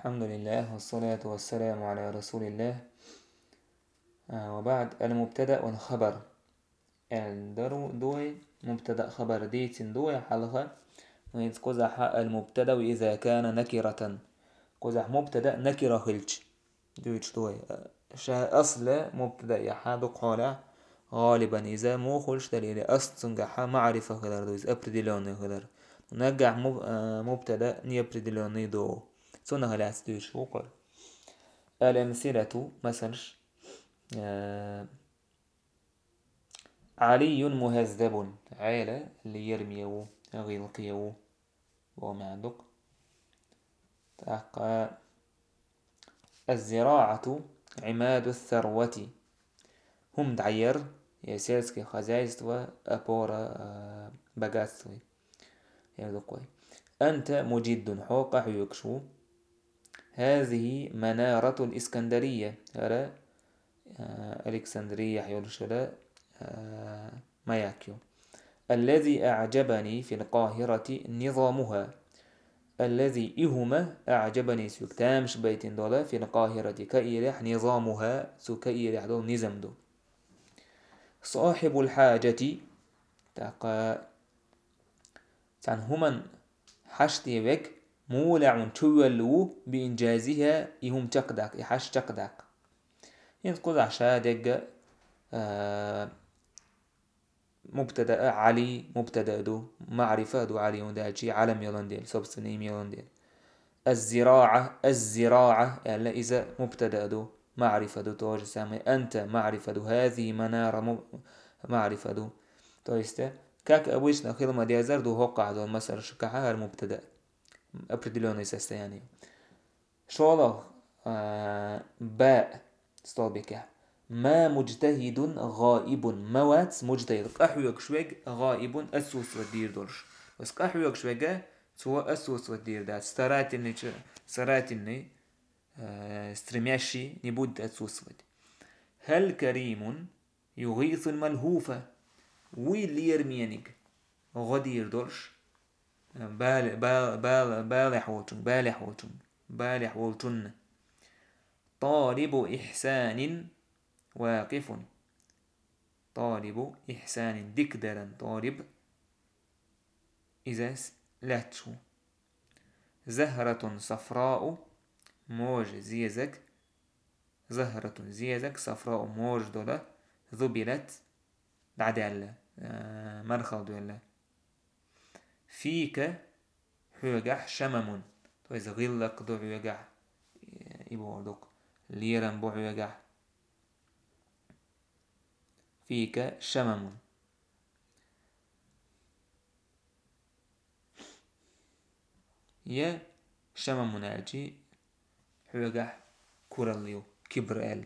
الحمد لله والصلاة والسلام على رسول الله. وبعد المبتدأ والخبر الدرو دوي مبتدأ خبر ديتين دوي حلقة ويز قزح المبتدأ إذا كان نكرة قزح مبتدأ نكرة خلج دويش دوي أصل مبتدأ يحاد قال غالبا إذا مو خلش دليل أصل تنجح معرفة خلال دويز أبردلون خلال نجح مبتدأ نيبردلون دو سنة هلاس دويش وقل الأمثلة مثلا علي مهذب عيلة اللي يرميو يغيلقيو وما عندك الزراعة عماد الثروة هم دعير يسيرسكي خزايزتوا أبورا بغاتسوي يردقوي أنت مجد حوق حيوكشو هذه منارة الإسكندرية أرى ألكسندرية حيولشلا ماياكيو الذي أعجبني في القاهرة نظامها الذي إهما أعجبني سكتامش بيتين دولا في القاهرة كإيرح نظامها سكإيرح دول نظام دو صاحب الحاجة تاقا تان هما حشتي بك مولع تولو بإنجازها إهم تقدق إحاش تقدق ينقض عشادق مبتدأ علي مبتدأ دو معرفة دو علي وداجي علم يلنديل سبسنيم يلنديل الزراعة يعني إذا مبتدأ دو معرفة دو توجه سامي أنت معرفة دو هذه منارة معرفة دو تويسته كاك أبويش نخيل ما ديازر دو هوقع دو المسألة شكاحة المبتدأ أبردلون يساسته يعني شوالله باء ستوبيكه ما مجتهد غائب موات مجتهد قحوك شويق غائب أسوس ودير دولش بس قحوك شويقه سوى أسوس ودير دات ستراتني استرمياشي نبود أسوس ودي هل كريم يغيث الملهوفة ويلي يرمينيك غدير دولش بالح ووتن طالب إحسان واقف طالب إحسان دكدرا طالب إذا لاتشو زهرة صفراء موج زيزك زهرة زيزك صفراء موج دولة ذبلت بعدالة مرخل دولة فيك حيوجح شمم إذا غلق دو حيوجح يبوردك ليرن بو حيوجح فيك شمم يا شمم ناجي حيوجح كوراليو كبرال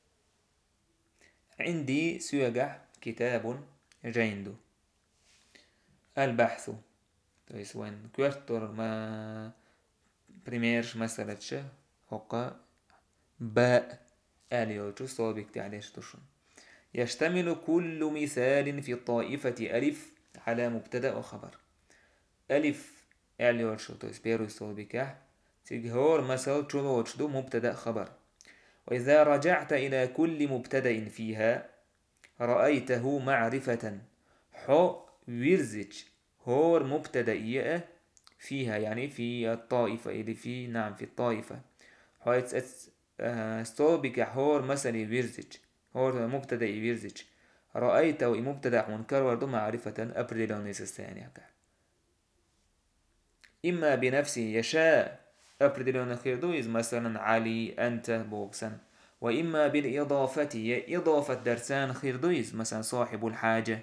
عندي سيوجح كتاب جيندو البحث تويس وين كوارتور ما بريميرش مسألتش هقا باء آليوتو صوبك تعليش تشون يشتمل كل مثال في الطائفة ألف على مبتدأ وخبر ألف آليوتشو تويس بيرو صوبك تجهور مثل تشولوتشدو مبتدأ خبر وإذا رجعت إلى كل مبتدأ فيها رأيته معرفة حو ويرزج هور مبتدئية فيها يعني في الطائفة اللي في نعم في الطائفة حيث استوبك هور مثلا ويرزج هور مبتدئ ويرزج رأيته مبتدأ منكر وردو معرفة أبريلون الثانية إما بنفسه يشاء أبريلون خيردويز مثلا علي أنت بوكسن وإما بالإضافة إضافة درسان خيردويز مثلا صاحب الحاجة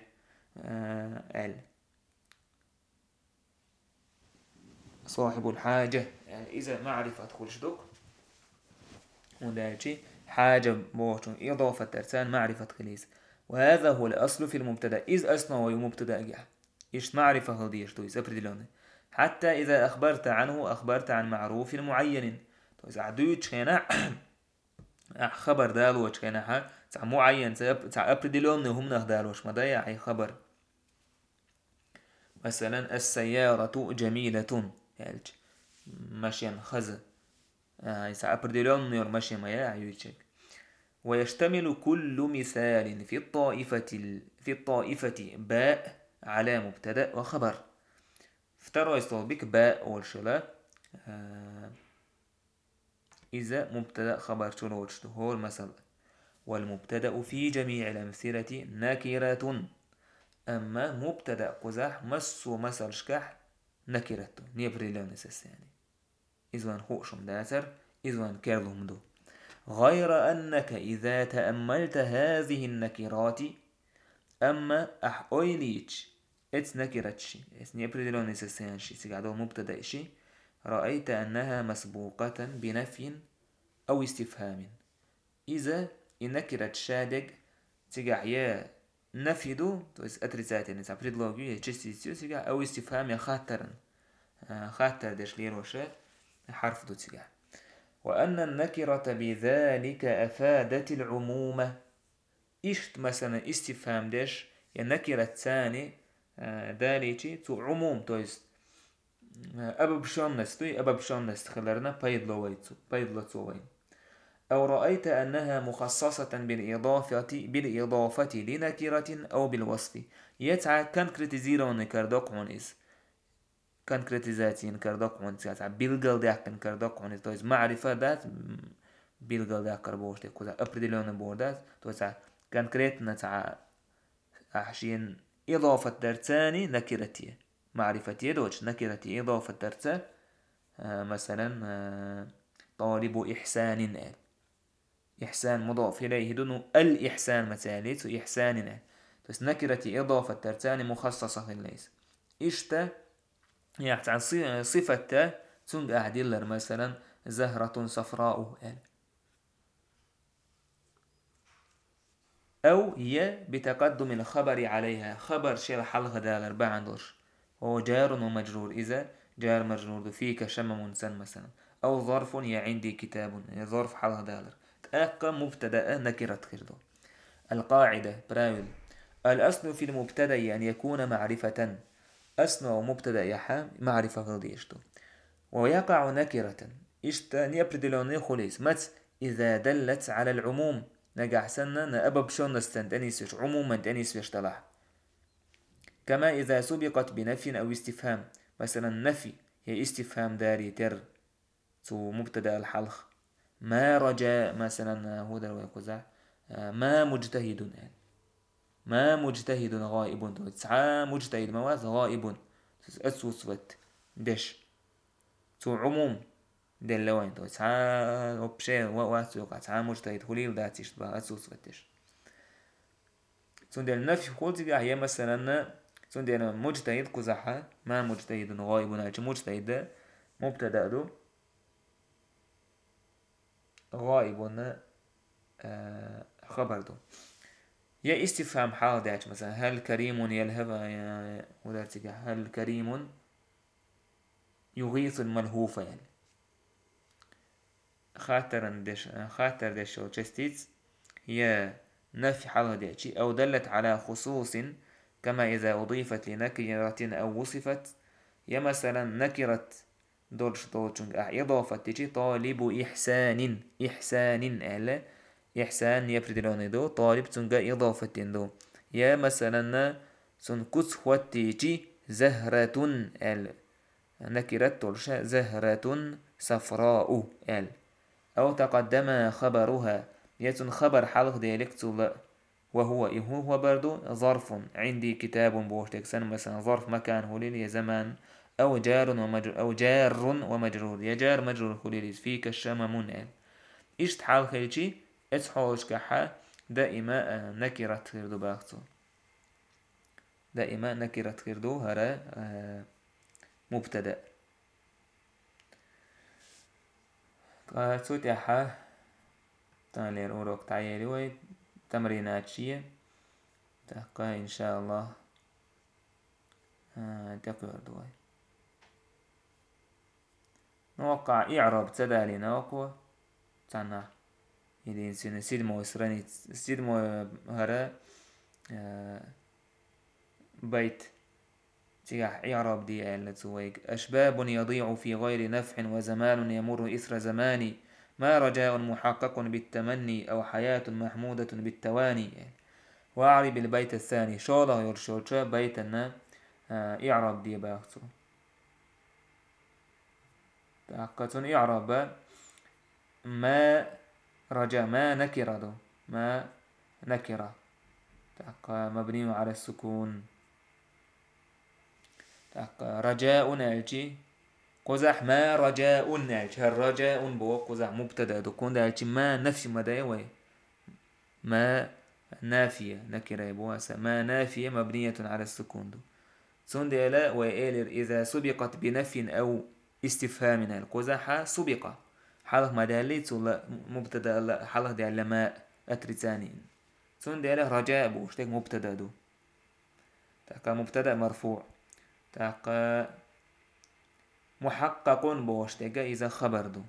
صاحب الحاجة يعني إذا معرفة خلشدك ودايتي حاجة بوشن إضافة درسان معرفة خليز وهذا هو الأصل في المبتدأ إذ أصلا ومبتدأ جه إيش معرفة هديش تويز أبردلونه حتى إذا أخبرت عنه أخبرت عن معروف معين تويز عدوش هنا خبر دالوش هنا معين أبردلونه هم نهدالوش ما ضيع أي خبر مثلا السيارة جميلة يعني مشيا خز سأبردلون يرمشي مايا عيوشك. ويشتمل كل مثال في الطائفة باء على مبتدأ وخبر. افترى يستوبك باء والشلا إذا مبتدأ خبر شروط هو المثل. والمبتدأ في جميع الأمثلة نكرة. أما مبتدأ قزح مسو مثل شكح نكرته نيبريلون يعني إذن خوشم داسر إذن كيرلهم دو. غير أنك إذا تأملت هذه النكرات أما أحويليش إتس نكرتشي إتس نيبريلون يعني سيقعدو مبتدأ شي رأيت أنها مسبوقة بنفي أو استفهام. إذا النكرة شادق تقع يا نفيدو تويس أتريسات يعني سابريد لوجيو يا تشستيسيو تقع أو استفهام يا خاطرا خاطر داش ليروشة حرف دو تقع. وأن النكرة بذلك أفادت العمومة. إشت مثلا استفهام داش يا نكرة ثاني داليتي تو عموم تويس أبا بشون نستوي أبا بشون نستخلرنا بايد لوين. أو رأيت أنها مخصصة بالإضافة لنكرة أو بالوصف. يتعى كان كريتيزيرون كاردوك ونيز كان كريتيزاتين كاردوك ونيز يتعى بيلغل داك كان كاردوك ونيز تويز معرفة دات بيلغل داك كاربوش دي كوزا أبردلون بوردات تويز كان كريتنا تعى أحشين إضافة درتاني نكرتي معرفتي دوش نكرتي إضافة درتا مثلا طالب إحسان إحسان مضاف إليه دون الإحسان مثاليت وإحساننا بس نكرة إضافة ترتاني مخصصة ليس إشتا يعني صفة تنج أعدلر مثلا زهرة صفراء أو هي بتقدم الخبر عليها خبر شيل حلقة دالر بعندوش هو جار ومجرور. إذا جار مجرور فيك شمم سن مثلا أو ظرف يا عندي كتاب ظرف حلقة دالر تأقى مبتدأ نكرة خردو. القاعدة براول الأصل في المبتدأ أن يكون معرفة. أصل ومبتدأ يحا معرفة غلديشتو. ويقع نكرة إشتا نيبردلوني خليس مت إذا دلت على العموم نجح سنة نأبا بشون نستند أنيسيش عموما أنيسيش تلاح. كما إذا سبقت بنفي أو استفهام مثلا نفي هي استفهام داري تر تو مبتدأ الحلق. ما رجاء مثلا هذا ويقزع ما مجتهد يعني ما مجتهد غائب تسعى مجتهد مواز غائب أسوسوت دش تو عموم دل لوين تو تسعى وبشي واسوق تسعى مجتهد خليل داتيش تبع أسوسوت دش تو دل نفي خلتي هي مثلا تو دل مجتهد قزحة ما مجتهد غائب ناجي مجتهد مبتدأ دو غائب خبر دو. يا استفهام حال داش مثلا هل كريم يلهب يا ودارتك هل كريم يغيث الملهوف يعني خاطر داش تشستيتس هي نفي حال داشي أو دلت على خصوص كما إذا أضيفت لنكرة أو وصفت. يا مثلا نكرة دولش إضافة تجي طالب إحسان أهلا إحسان يبردلون دو طالب تنجا إضافة دو. يا مثلا سن كسوتيجي زهرة ال نكرة تلشا زهرة صفراء ال أو تقدم خبرها يتن خبر حلق ديالكت وهو برضو ظرف عندي كتاب بوشتكسن مثلا ظرف مكان هوليل زمان أو جار ومجرور يا جار مجرور هوليل فيك الشمم ال إيش حال خيلشي إتحوش كحا دائما نكرة خيردو باختو دائما نكرة خيردو هرا مبتدأ قاتوت يحا تالير أوروك تعيري وي تمرينات شيء تحقا إن شاء الله تقوى دوي نوقع إعراب تدالي نوقع تانا يدين سيدمو إسراني سيدمو هرا بيت تيح إعراب دي آلة سويك. أشباب يضيع في غير نفع وزمان يمر إثر زماني، ما رجاء محقق بالتمني أو حياة محمودة بالتواني. وأعرب البيت الثاني شولا يرشوشا بيتنا إعراب دي باخسو تحقق إعراب ما رجاء ما نكرة ما نكرة مبني على السكون. رجاء نالجي قزح ما رجاء نالجي الرجاء بو قزح مبتدا دكون دالجي ما نفي مدايوي ما نافية نكرة بواسة ما نافية مبنية على السكون دو سندلا وإيلر إذا سبقت بنفي أو استفهام القزح سبق حلق مداليت مبتدا حلق دي علماء أترتاني سندلا رجاء بوشتك مبتدا دو تاكا مبتدا مرفوع تاكا محقق بوشتك إذا خبر دو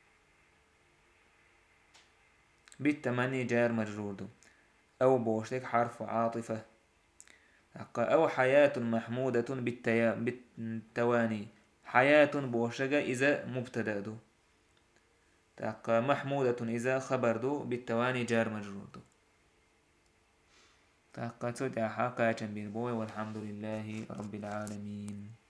بالتمني جار مجرور دو أو بوشتك حرف عاطفة أو حياة محمودة بالتواني حياة بوشتك إذا مبتدا دو تاكا محمودة إذا خبر دو بالتواني جار مجرور دو تاكا تودع حقا جنبين بوي والحمد لله رب العالمين.